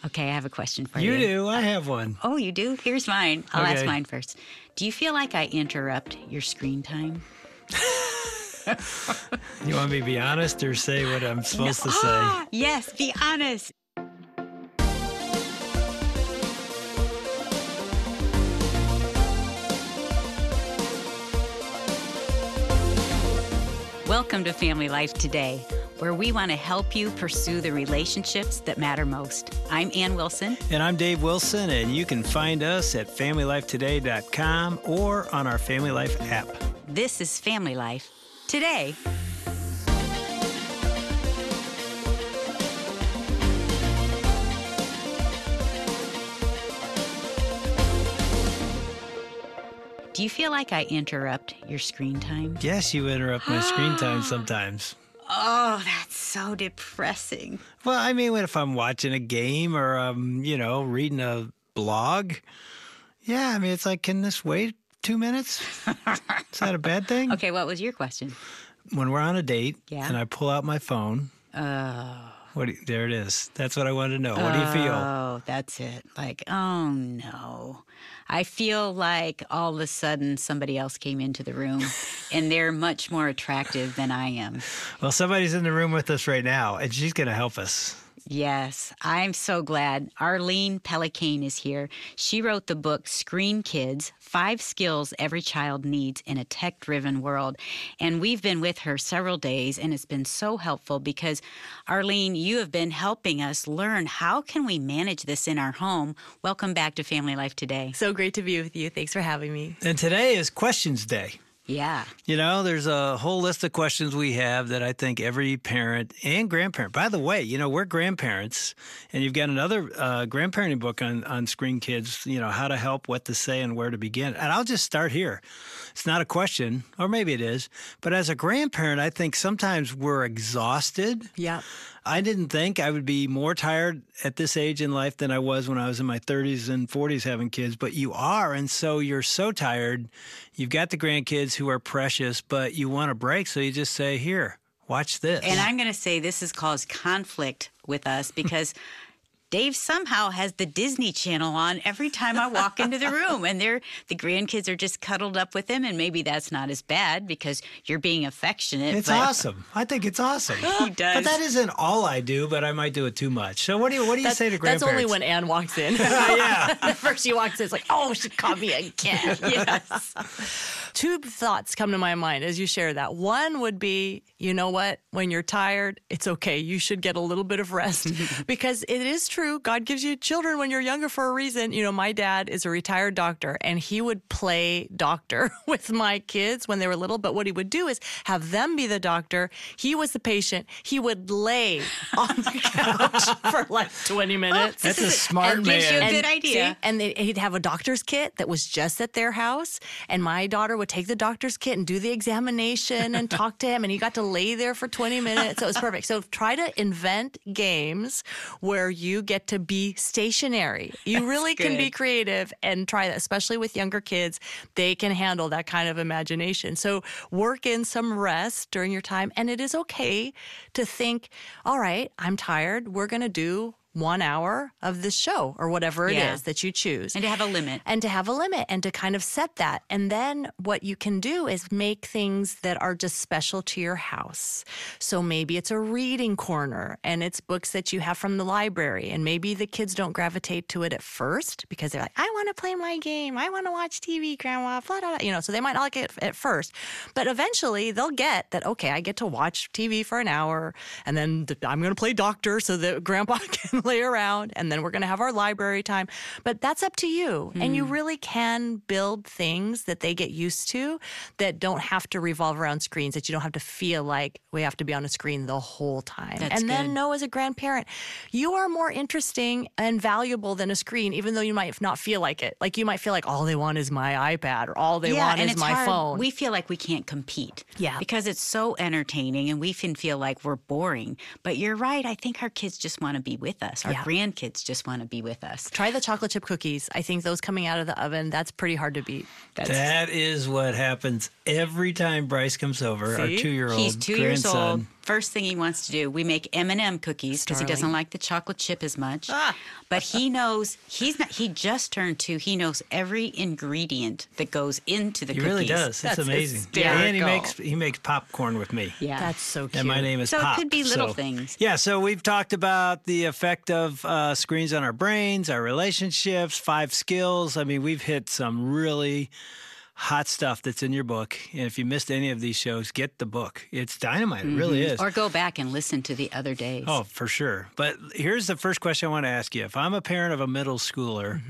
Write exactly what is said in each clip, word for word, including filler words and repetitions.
Okay, I have a question for you. You do. I have one. Oh, you do? Here's mine. I'll ask Okay. mine first. Do you feel like I interrupt your screen time? You want me to be honest or say what I'm supposed to say? Ah, yes, be honest. Welcome to Family Life Today, where we want to help you pursue the relationships that matter most. I'm Ann Wilson. And I'm Dave Wilson, and you can find us at family life today dot com or on our Family Life app. This is Family Life Today. Do you feel like I interrupt your screen time? Yes, you interrupt my screen time sometimes. Oh, that's so depressing. Well, I mean, if I'm watching a game or, um, you know, reading a blog, yeah, I mean, it's like, can this wait two minutes? Is that a bad thing? Okay, what was your question? When we're on a date Yeah. and I pull out my phone, Oh. what do you, there it is. That's what I wanted to know. What do you feel? Oh, that's it. Like, oh no. I feel like all of a sudden somebody else came into the room and they're much more attractive than I am. Well, somebody's in the room with us right now, and she's going to help us. Yes, I'm so glad. Arlene Pelicane is here. She wrote the book Screen Kids, Five Skills Every Child Needs in a Tech-Driven World. And we've been with her several days, and it's been so helpful because, Arlene, you have been helping us learn how can we manage this in our home. Welcome back to Family Life Today. So great to be with you. Thanks for having me. And today is Questions Day. Yeah. You know, there's a whole list of questions we have that I think every parent and grandparent, by the way, you know, we're grandparents, and you've got another uh, grandparenting book on, on Screen Kids, you know, how to help, what to say, and where to begin. And I'll just start here. It's not a question, or maybe it is, but as a grandparent, I think sometimes we're exhausted. Yeah. I didn't think I would be more tired at this age in life than I was when I was in my thirties and forties having kids, but you are, and so you're so tired. You've got the grandkids who are precious, but you want a break, so you just say, here, watch this. And I'm going to say this has caused conflict with us because Dave somehow has the Disney Channel on every time I walk into the room, and they're, the grandkids are just cuddled up with him, and maybe that's not as bad because you're being affectionate. It's but awesome. I think it's awesome. He does. But that isn't all I do, but I might do it too much. So what do you what do you That's, say to that's grandparents? only when Ann walks in. Yeah. First she walks in, it's like, oh, she caught me again. Yes. Two thoughts come to my mind as you share that. One would be, you know what? When you're tired, it's okay. You should get a little bit of rest because it is true. God gives you children when you're younger for a reason. You know, my dad is a retired doctor, and he would play doctor with my kids when they were little. But what he would do is have them be the doctor. He was the patient. He would lay on the couch for like twenty minutes. That's a smart and gives you man. a good idea. See, and they, he'd have a doctor's kit that was just at their house. And my daughter would take the doctor's kit and do the examination and talk to him. And he got to lay there for twenty minutes. So it was perfect. So try to invent games where you get to be stationary. You really can be good. creative and try that, especially with younger kids. They can handle that kind of imagination. So work in some rest during your time. And it is okay to think, all right, I'm tired. We're going to do one hour of this show or whatever it Yeah. is that you choose. And to have a limit. And to have a limit and to kind of set that. And then what you can do is make things that are just special to your house. So maybe it's a reading corner and it's books that you have from the library. And maybe the kids don't gravitate to it at first because they're like, I want to play my game. I want to watch T V, Grandma, blah, blah, blah. You know, so they might not like it at first. But eventually they'll get that, okay, I get to watch T V for an hour and then I'm going to play doctor so that Grandpa can lay around, and then we're going to have our library time. But that's up to you. Mm. And you really can build things that they get used to that don't have to revolve around screens, that you don't have to feel like we have to be on a screen the whole time. That's and good. then know as a grandparent, you are more interesting and valuable than a screen, even though you might not feel like it. Like you might feel like all they want is my iPad or all they yeah, want and is it's my hard. phone. We feel like we can't compete. Yeah. Because it's so entertaining and we can feel like we're boring. But you're right. I think our kids just want to be with us. Our Yeah. grandkids just want to be with us. Try the chocolate chip cookies. I think those coming out of the oven, that's pretty hard to beat. That's, That is what happens every time Bryce comes over, our See? two-year-old he's two grandson. years old. first thing he wants to do. We make M and M cookies because he doesn't Darling. like the chocolate chip as much. Ah. But he knows, he's not, he just turned two. He knows every ingredient that goes into the He cookies. really does. It's That's amazing. hysterical. And he makes he makes popcorn with me. Yeah. That's so cute. And my name is So it Pop. could be little So- things. Yeah, so we've talked about the effect of uh, screens on our brains, our relationships, five skills. I mean, we've hit some really hot stuff that's in your book. And if you missed any of these shows, get the book. It's dynamite. It really is. Or go back and listen to the other days. Oh, for sure. But here's the first question I want to ask you. If I'm a parent of a middle schooler,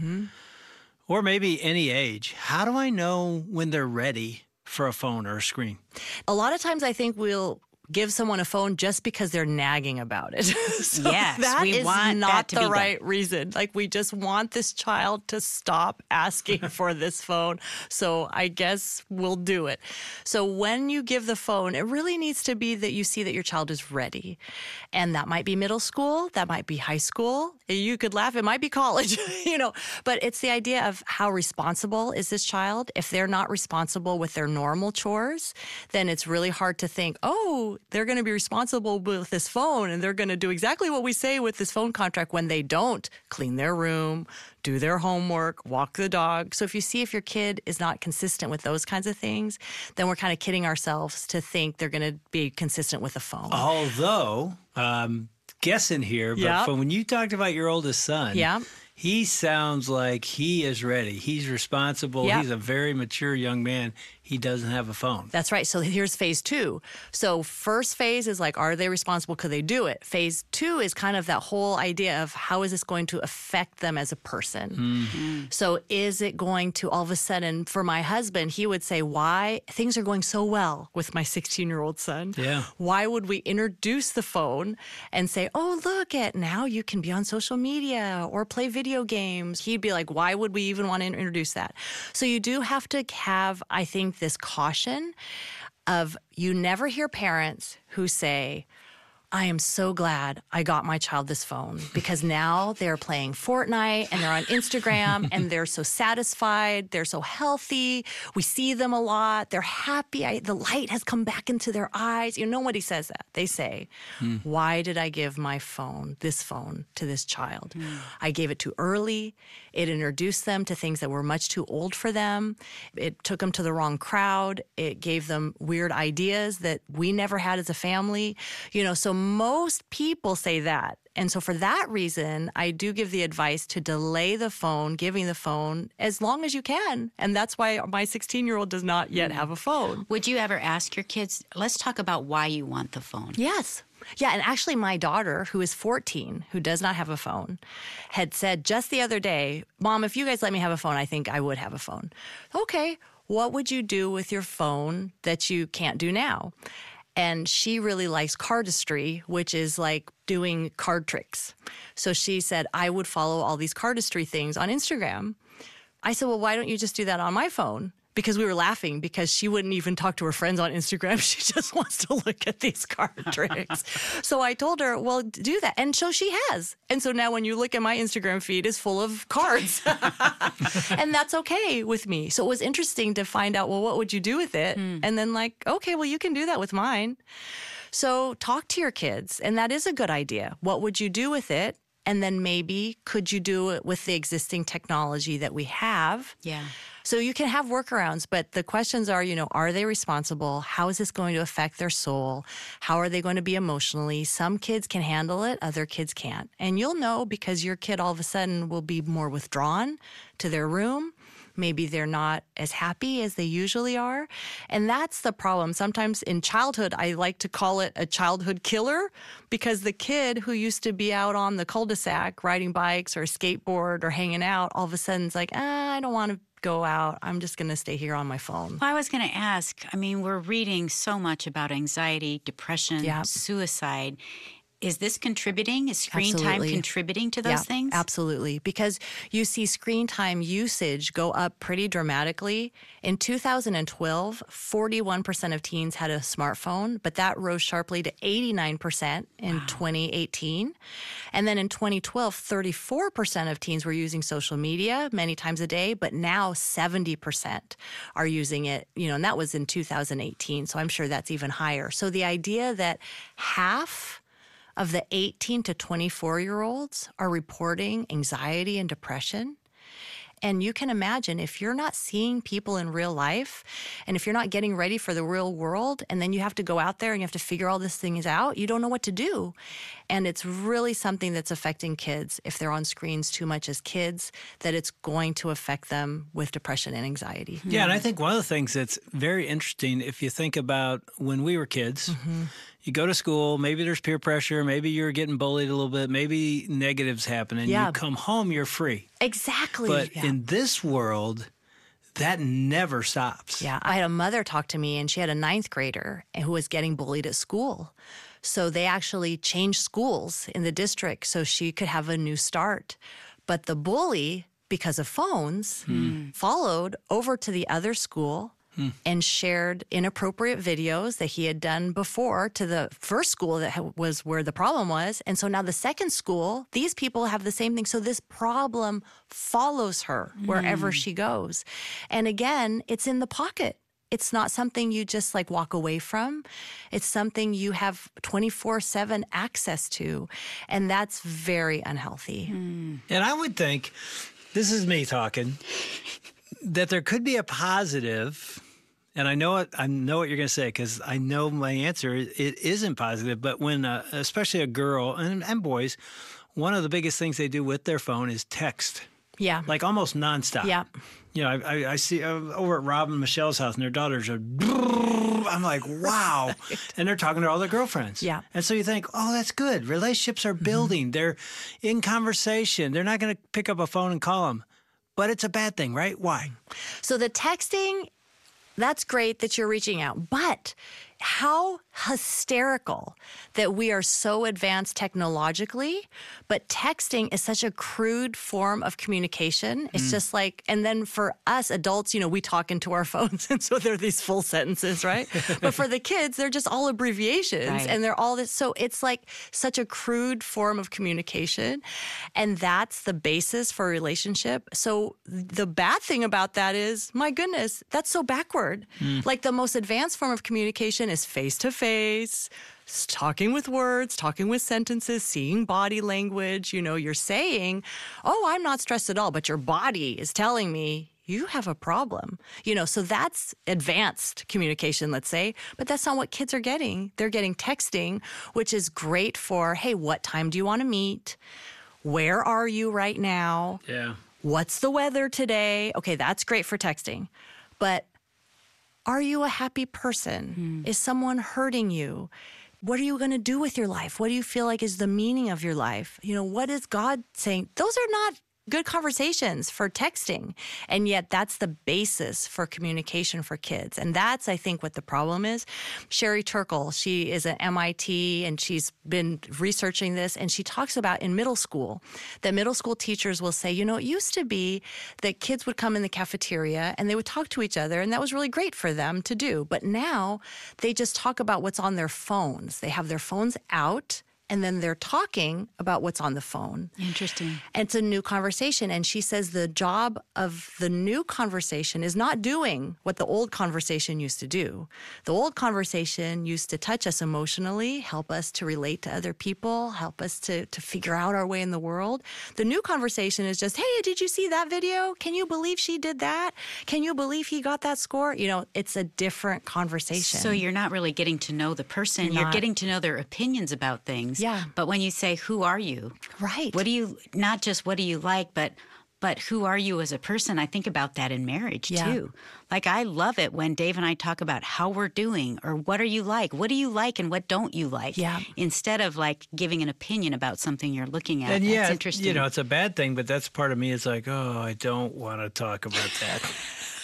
or maybe any age, how do I know when they're ready for a phone or a screen? A lot of times I think we'll give someone a phone just because they're nagging about it. So Yes, that we is want not that to the be done. right reason. Like, we just want this child to stop asking for this phone. So I guess we'll do it. So when you give the phone, it really needs to be that you see that your child is ready. And that might be middle school, that might be high school. You could laugh, it might be college, you know, but it's the idea of how responsible is this child. If they're not responsible with their normal chores, then it's really hard to think, oh, they're going to be responsible with this phone and they're going to do exactly what we say with this phone contract when they don't clean their room, do their homework, walk the dog. So if you see if your kid is not consistent with those kinds of things, then we're kind of kidding ourselves to think they're going to be consistent with the phone. Although, um, guessing here, but Yep. from when you talked about your oldest son, Yeah. he sounds like he is ready. He's responsible. Yep. He's a very mature young man. He doesn't have a phone. That's right. So here's phase two. So first phase is like, are they responsible? Could they do it? Phase two is kind of that whole idea of how is this going to affect them as a person? Mm. So is it going to all of a sudden, for my husband, he would say, why things are going so well with my sixteen-year-old son. Yeah. Why would we introduce the phone and say, oh, look at now you can be on social media or play video games? He'd be like, why would we even want to introduce that? So you do have to have, I think, this caution of you never hear parents who say, I am so glad I got my child this phone because now they're playing Fortnite and they're on Instagram and they're so satisfied. They're so healthy. We see them a lot. They're happy. I, the light has come back into their eyes. You know, nobody says that. They say, why did I give my phone, this phone, to this child? I gave it too early. It introduced them to things that were much too old for them. It took them to the wrong crowd. It gave them weird ideas that we never had as a family. You know, so most people say that. And so for that reason, I do give the advice to delay the phone, giving the phone as long as you can. And that's why my sixteen-year-old does not yet have a phone. Would you ever ask your kids, let's talk about why you want the phone? Yes. Yeah, and actually my daughter, who is fourteen, who does not have a phone, had said just the other day, Mom, if you guys let me have a phone, I think I would have a phone. Okay, what would you do with your phone that you can't do now? And she really likes cardistry, which is like doing card tricks. So she said, I would follow all these cardistry things on Instagram. I said, well, why don't you just do that on my phone? Because we were laughing because she wouldn't even talk to her friends on Instagram. She just wants to look at these card tricks. So I told her, well, do that. And so she has. And so now when you look at my Instagram feed, it's full of cards. And that's okay with me. So it was interesting to find out, well, what would you do with it? Mm. And then like, okay, well, you can do that with mine. So talk to your kids. And that is a good idea. What would you do with it? And then maybe could you do it with the existing technology that we have? Yeah. So you can have workarounds, but the questions are, you know, are they responsible? How is this going to affect their soul? How are they going to be emotionally? Some kids can handle it, other kids can't. And you'll know because your kid all of a sudden will be more withdrawn to their room. Maybe they're not as happy as they usually are. And that's the problem. Sometimes in childhood, I like to call it a childhood killer because the kid who used to be out on the cul-de-sac riding bikes or a skateboard or hanging out, all of a sudden is like, ah, I don't want to go out. I'm just going to stay here on my phone. Well, I was going to ask, I mean, we're reading so much about anxiety, depression, Yeah. suicide. is this contributing? Is screen Absolutely. time contributing to those Yeah, things? Absolutely. Because you see screen time usage go up pretty dramatically. In two thousand twelve, forty-one percent of teens had a smartphone, but that rose sharply to eighty-nine percent in wow. twenty eighteen. And then in twenty twelve, thirty-four percent of teens were using social media many times a day, but now seventy percent are using it, you know, and that was in two thousand eighteen. So I'm sure that's even higher. So the idea that half of the eighteen to twenty-four-year-olds are reporting anxiety and depression. And you can imagine if you're not seeing people in real life and if you're not getting ready for the real world and then you have to go out there and you have to figure all these things out, you don't know what to do. And it's really something that's affecting kids if they're on screens too much as kids, that it's going to affect them with depression and anxiety. Yeah, and I think one of the things that's very interesting, if you think about when we were kids, mm-hmm. you go to school, maybe there's peer pressure, maybe you're getting bullied a little bit, maybe negatives happen, and yeah. you come home, you're free. Exactly. But yeah. in this world, that never stops. Yeah. I had a mother talk to me, and she had a ninth grader who was getting bullied at school. So they actually changed schools in the district so she could have a new start. But the bully, because of phones, hmm. followed over to the other school Hmm. and shared inappropriate videos that he had done before to the first school that was where the problem was. And so now the second school, these people have the same thing. So this problem follows her wherever mm. she goes. And again, it's in the pocket. It's not something you just like walk away from. It's something you have twenty-four seven access to. And that's very unhealthy. Mm. And I would think, this is me talking, that there could be a positive, and I know it, I know what you're going to say because I know my answer. It isn't positive, but when, uh, especially a girl and, and boys, one of the biggest things they do with their phone is text. Yeah, like almost nonstop. Yeah, you know, I, I, I see uh, over at Rob and Michelle's house, and their daughters are. I'm like, wow, right. And they're talking to all their girlfriends. Yeah, and so you think, oh, that's good. Relationships are building. Mm-hmm. They're in conversation. They're not going to pick up a phone and call them. But it's a bad thing, right? Why? So the texting, that's great that you're reaching out. But how hysterical that we are so advanced technologically, but texting is such a crude form of communication. It's mm. just like, and then for us adults, you know, we talk into our phones, and so they're these full sentences, right? But for the kids, they're just all abbreviations, right. And they're all this. So it's like such a crude form of communication, and that's the basis for a relationship. So the bad thing about that is, my goodness, that's so backward. Mm. Like the most advanced form of communication is face-to-face, talking with words, talking with sentences, seeing body language. You know, you're saying, oh, I'm not stressed at all, but your body is telling me you have a problem. You know, so that's advanced communication, let's say, but that's not what kids are getting. They're getting texting, which is great for, hey, what time do you want to meet? Where are you right now? Yeah. What's the weather today? Okay, that's great for texting. But are you a happy person? Mm. Is someone hurting you? What are you going to do with your life? What do you feel like is the meaning of your life? You know, what is God saying? Those are not good conversations for texting. And yet that's the basis for communication for kids. And that's, I think, what the problem is. Sherry Turkle, she is at M I T and she's been researching this. And she talks about in middle school that middle school teachers will say, you know, it used to be that kids would come in the cafeteria and they would talk to each other. And that was really great for them to do. But now they just talk about what's on their phones. They have their phones out, and then they're talking about what's on the phone. Interesting. And it's a new conversation. And she says the job of the new conversation is not doing what the old conversation used to do. The old conversation used to touch us emotionally, help us to relate to other people, help us to, to figure out our way in the world. The new conversation is just, hey, did you see that video? Can you believe she did that? Can you believe he got that score? You know, it's a different conversation. So you're not really getting to know the person. You're, you're getting to know their opinions about things. Yeah. But when you say, who are you? Right. What do you, not just what do you like, but but who are you as a person? I think about that in marriage, yeah. too. Like, I love it when Dave and I talk about how we're doing or what are you like? What do you like and what don't you like? Yeah. Instead of, like, giving an opinion about something you're looking at. And that's yeah, interesting. You know, it's a bad thing, but that's part of me is like, oh, I don't want to talk about that.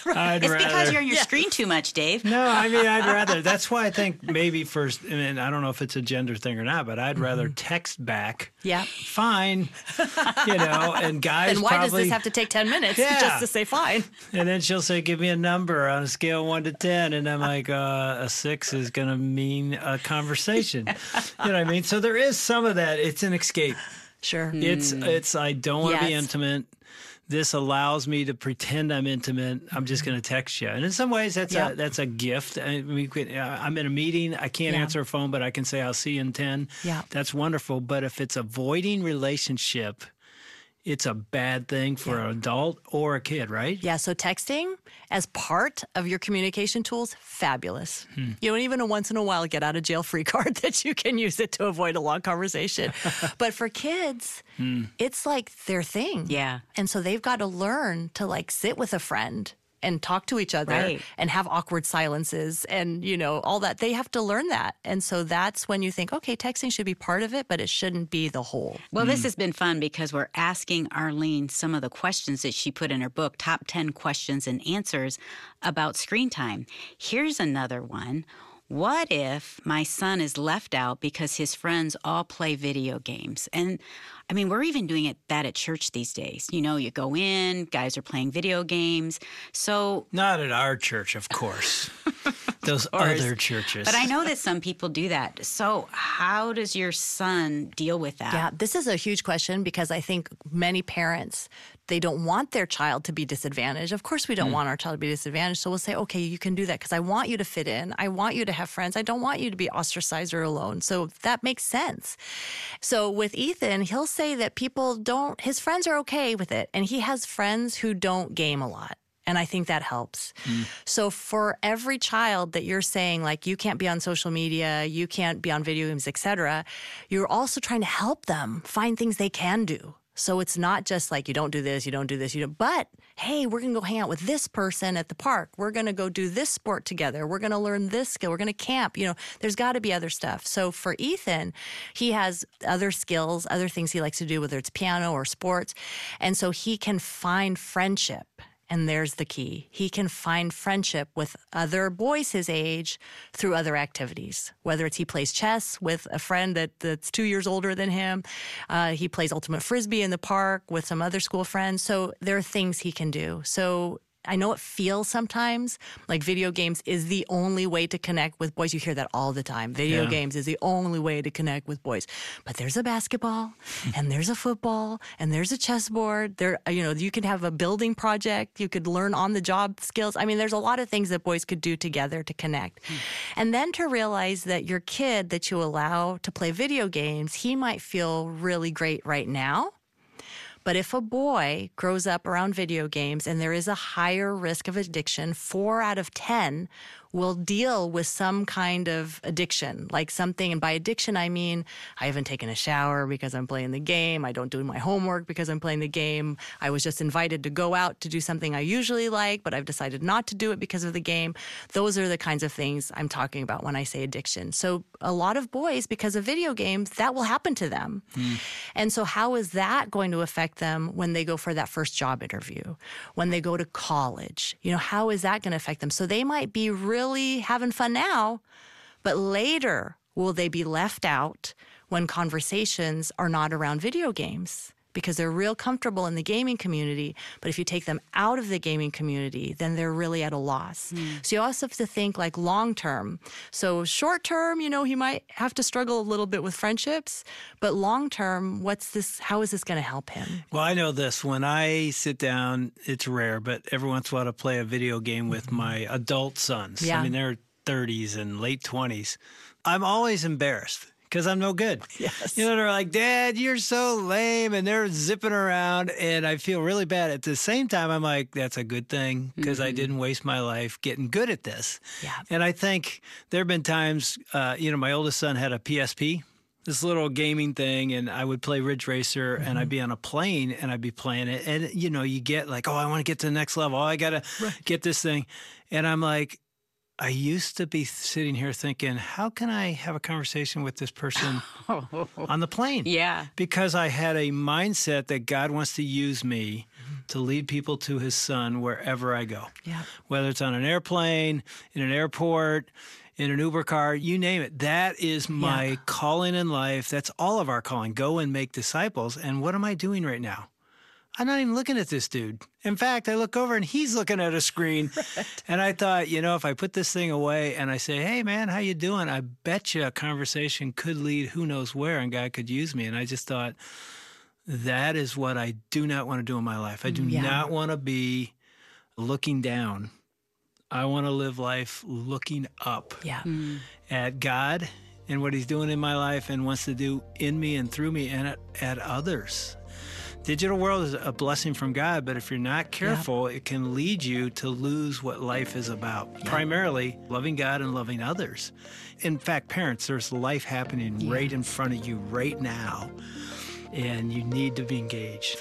I'd It's rather, because you're on your Yeah. screen too much, Dave. No, I mean, I'd rather. That's why I think maybe first, and I don't know if it's a gender thing or not, but I'd rather text back. Yeah. Fine, you know, and guys Then why probably. does this have to take ten minutes Yeah. just to say fine? And then she'll say, "Give me a number on a scale of one to ten," and I'm like, uh, "A six is going to mean a conversation." You know what I mean? So there is some of that. It's an escape. Sure. It's it's. I don't want to be Yes. intimate. This allows me to pretend I'm intimate. I'm just going to text you, and in some ways, that's Yeah. a that's a gift. I mean, I'm in a meeting. I can't Yeah. answer a phone, but I can say I'll see you in ten. Yeah. That's wonderful. But if it's avoiding relationship, it's a bad thing for an adult or a kid, right? Yeah, so texting as part of your communication tools, fabulous. Hmm. You don't even once in a while get out of jail free card that you can use it to avoid a long conversation. But for kids, Hmm. it's like their thing. Yeah. And so they've got to learn to like sit with a friend and talk to each other Right. and have awkward silences and, you know, all that. They have to learn that. And so that's when you think, okay, texting should be part of it, but it shouldn't be the whole. Well, this has been fun because we're asking Arlene some of the questions that she put in her book, Top ten Questions and Answers about Screen Time. Here's another one. What if my son is left out because his friends all play video games? And I mean, we're even doing it that at church these days. You know, you go in, guys are playing video games. So, Not at our church, of course. Those course. other churches. but I know that some people do that. So, how does your son deal with that? Yeah, this is a huge question because I think many parents, they don't want their child to be disadvantaged. Of course, we don't want our child to be disadvantaged. So we'll say, okay, you can do that because I want you to fit in. I want you to have friends. I don't want you to be ostracized or alone. So that makes sense. So with Ethan, he'll say that people don't, his friends are okay with it. And he has friends who don't game a lot. And I think that helps. So for every child that you're saying, like, you can't be on social media, you can't be on video games, et cetera, you're also trying to help them find things they can do. So it's not just like, you don't do this, you don't do this, you don't, but hey, we're going to go hang out with this person at the park. We're going to go do this sport together. We're going to learn this skill. We're going to camp. You know, there's got to be other stuff. So for Ethan, he has other skills, other things he likes to do, whether it's piano or sports. And so he can find friendship. And there's the key. He can find friendship with other boys his age through other activities, whether it's he plays chess with a friend that, that's two years older than him. Uh, he plays ultimate frisbee in the park with some other school friends. So there are things he can do. So I know it feels sometimes like video games is the only way to connect with boys. You hear that all the time. Video Yeah. games is the only way to connect with boys. But there's a basketball and there's a football and there's a chessboard. There, you know, you could have a building project. You could learn on the job skills. I mean, there's a lot of things that boys could do together to connect. And then to realize that your kid that you allow to play video games, he might feel really great right now. But if a boy grows up around video games and there is a higher risk of addiction, four out of ten will deal with some kind of addiction, like something. And by addiction, I mean, I haven't taken a shower because I'm playing the game. I don't do my homework because I'm playing the game. I was just invited to go out to do something I usually like, but I've decided not to do it because of the game. Those are the kinds of things I'm talking about when I say addiction. So a lot of boys, because of video games, that will happen to them. Mm. And so how is that going to affect them when they go for that first job interview, when they go to college? You know, how is that going to affect them? So they might be really having fun now, but later will they be left out when conversations are not around video games because they're real comfortable in the gaming community. But if you take them out of the gaming community, then they're really at a loss. Mm. So you also have to think like long term. So short term, you know, he might have to struggle a little bit with friendships, but long term, what's this? How is this going to help him? Well, I know this. When I sit down, it's rare, but every once in a while I play a video game with mm-hmm. my adult sons. Yeah. I mean, they're thirties and late twenties. I'm always embarrassed. Because I'm no good. Yes. You know, they're like, Dad, you're so lame. And they're zipping around. And I feel really bad. At the same time, I'm like, that's a good thing because mm-hmm. I didn't waste my life getting good at this. Yeah. And I think there have been times, uh, you know, my oldest son had a P S P, this little gaming thing. And I would play Ridge Racer mm-hmm. and I'd be on a plane and I'd be playing it. And, you know, you get like, oh, I want to get to the next level. Oh, I got to right. get this thing. And I'm like, I used to be sitting here thinking, how can I have a conversation with this person on the plane? Yeah. Because I had a mindset that God wants to use me to lead people to his son wherever I go. Yeah. Whether it's on an airplane, in an airport, in an Uber car, you name it. That is my Yeah. calling in life. That's all of our calling. Go and make disciples. And what am I doing right now? I'm not even looking at this dude. In fact, I look over and he's looking at a screen. Right. And I thought, you know, if I put this thing away and I say, hey, man, how you doing? I bet you a conversation could lead who knows where and God could use me. And I just thought, that is what I do not want to do in my life. I do Yeah. not want to be looking down. I want to live life looking up Yeah. Mm. at God and what he's doing in my life and wants to do in me and through me and at, at others. Digital world is a blessing from God, but if you're not careful, yeah. it can lead you to lose what life is about. Yeah. Primarily, loving God and loving others. In fact, parents, there's life happening yeah. right in front of you right now, and you need to be engaged.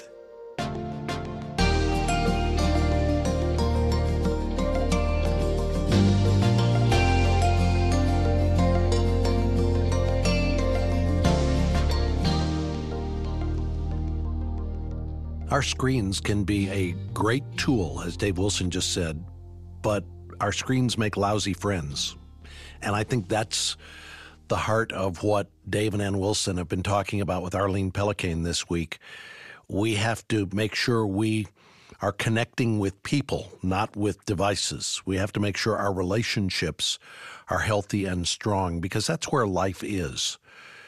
Our screens can be a great tool, as Dave Wilson just said, but our screens make lousy friends. And I think that's the heart of what Dave and Ann Wilson have been talking about with Arlene Pellicane this week. We have to make sure we are connecting with people, not with devices. We have to make sure our relationships are healthy and strong, because that's where life is.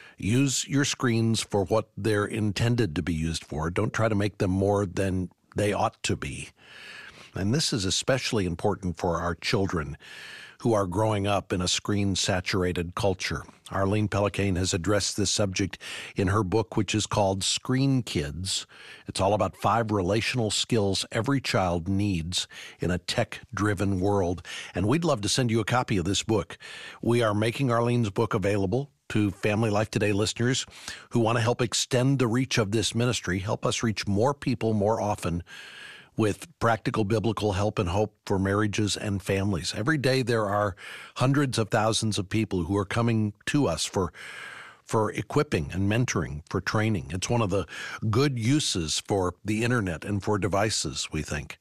Use your screens for what they're intended to be used for. Don't try to make them more than they ought to be. And this is especially important for our children who are growing up in a screen-saturated culture. Arlene Pellicane has addressed this subject in her book, which is called Screen Kids. It's all about five relational skills every child needs in a tech-driven world. And we'd love to send you a copy of this book. We are making Arlene's book available to Family Life Today listeners who want to help extend the reach of this ministry, help us reach more people more often with practical biblical help and hope for marriages and families. Every day there are hundreds of thousands of people who are coming to us for for equipping and mentoring, for training. It's one of the good uses for the internet and for devices, we think.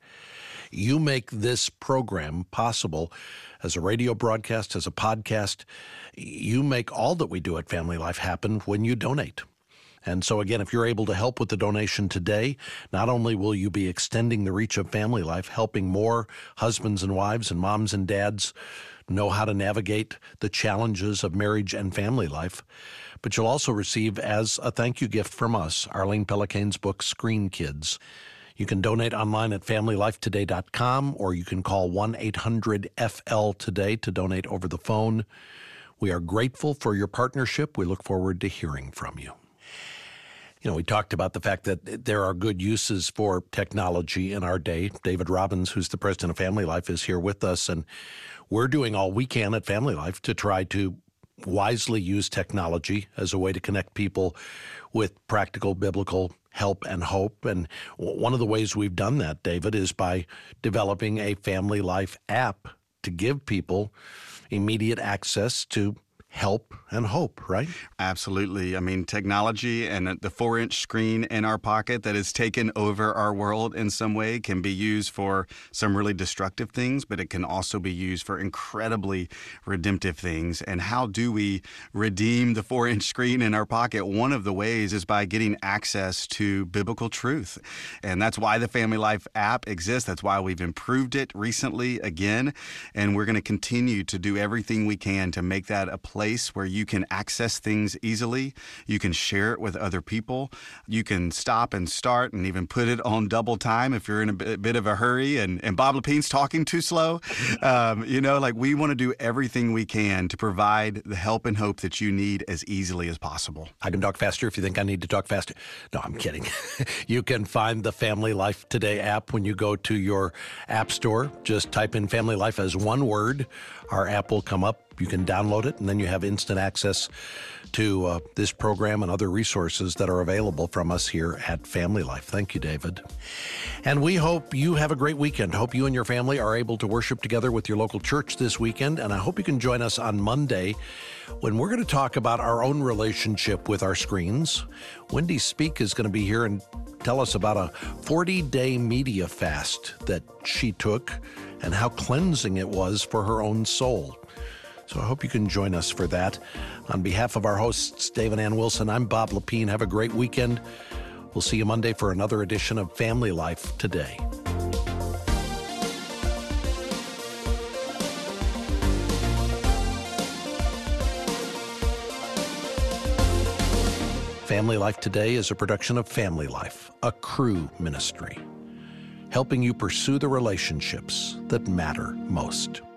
You make this program possible as a radio broadcast, as a podcast. You make all that we do at Family Life happen when you donate. And so again, if you're able to help with the donation today, not only will you be extending the reach of Family Life, helping more husbands and wives and moms and dads know how to navigate the challenges of marriage and family life, but you'll also receive, as a thank you gift from us, Arlene Pellicane's book, Screen Kids. You can donate online at family life today dot com, or you can call one eight hundred F L today to donate over the phone. We are grateful for your partnership. We look forward to hearing from you. You know, we talked about the fact that there are good uses for technology in our day. David Robbins, who's the president of Family Life, is here with us, and we're doing all we can at Family Life to try to wisely use technology as a way to connect people with practical biblical help and hope. And one of the ways we've done that, David, is by developing a Family Life app to give people immediate access to help and hope, right? Absolutely. I mean, technology and the four-inch screen in our pocket that has taken over our world in some way can be used for some really destructive things, but it can also be used for incredibly redemptive things. And how do we redeem the four-inch screen in our pocket? One of the ways is by getting access to biblical truth. And that's why the Family Life app exists. That's why we've improved it recently again. And we're going to continue to do everything we can to make that a place where you can access things easily. You can share it with other people. You can stop and start and even put it on double time if you're in a bit of a hurry and, and Bob Lepine's talking too slow. Um, you know, like we want to do everything we can to provide the help and hope that you need as easily as possible. I can talk faster if you think I need to talk faster. No, I'm kidding. You can find the Family Life Today app when you go to your app store. Just type in Family Life as one word. Our app will come up. You can download it, and then you have instant access to uh, this program and other resources that are available from us here at Family Life. Thank you, David. And we hope you have a great weekend. Hope you and your family are able to worship together with your local church this weekend. And I hope you can join us on Monday when we're going to talk about our own relationship with our screens. Wendy Speak is going to be here and tell us about a forty-day media fast that she took and how cleansing it was for her own soul. So I hope you can join us for that. On behalf of our hosts, Dave and Ann Wilson, I'm Bob Lepine. Have a great weekend. We'll see you Monday for another edition of Family Life Today. Family Life Today is a production of Family Life, a Cru ministry, helping you pursue the relationships that matter most.